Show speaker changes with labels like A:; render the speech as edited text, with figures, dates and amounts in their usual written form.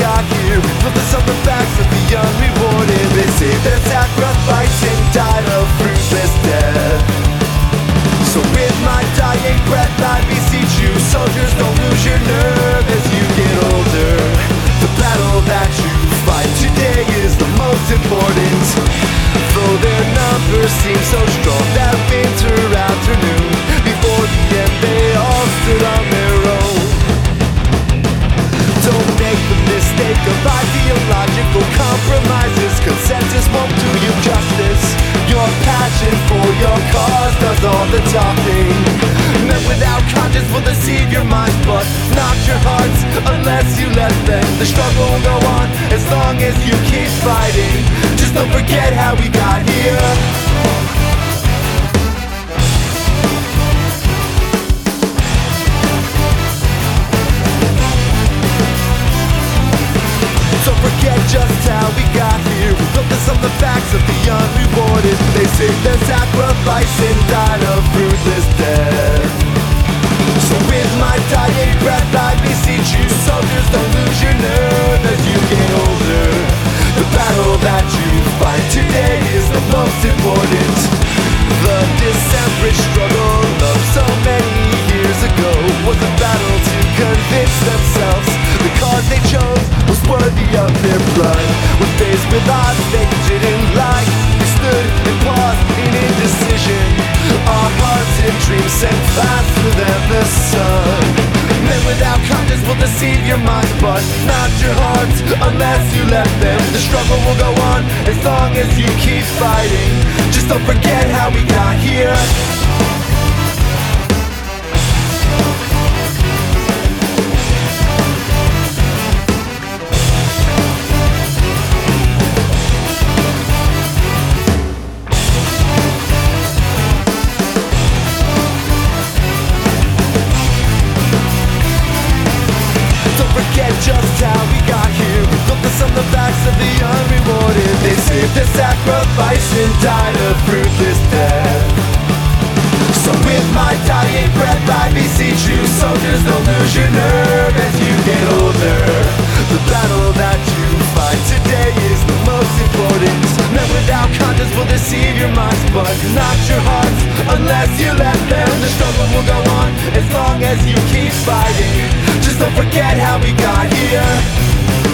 A: got here, built this on the backs of the unrewarded. They saved their sacrifice and died a fruitless death. So with my dying breath I beseech you, soldiers, don't lose your nerve as you get older. The battle that you fight today is the most important. Though their numbers seem so strong that winter afternoon, before the end they all stood on their own. Don't make the mistake of ideological compromises. Consensus won't do you justice. Your passion for your cause does all the talking. Men without conscience will deceive your minds, but not your hearts unless you let them. The struggle will go on as long as you keep fighting. Just don't forget how we got here. Forget just how we got here. We built this on the backs of the unrewarded. They saved their sacrifice and died a fruitless death. So with my dying breath I beseech you, soldiers, don't lose your nerve as you get older. The battle that you fight today is the most important. The Decembrist struggle of so many years ago was a battle to convince themselves the cause they chose was worthy of their blood. When faced with odds they didn't like, they stood and paused in indecision. Our hearts and dreams sent faster than the sun. Men without conscience will deceive your minds, but not your hearts unless you let them. The struggle will go on as long as you keep fighting. Just don't forget how we got here. Just how we got here, we built this on the backs of the unrewarded. They saved their sacrifice and died a fruitless death. So with my dying breath I beseech you, soldiers, don't lose your nerve as you get older. The battle that you fight today is the most important. Men without conscience will deceive your minds, but not your hearts unless you let them. The struggle will go on as long as you keep fighting. Just don't forget how we got here.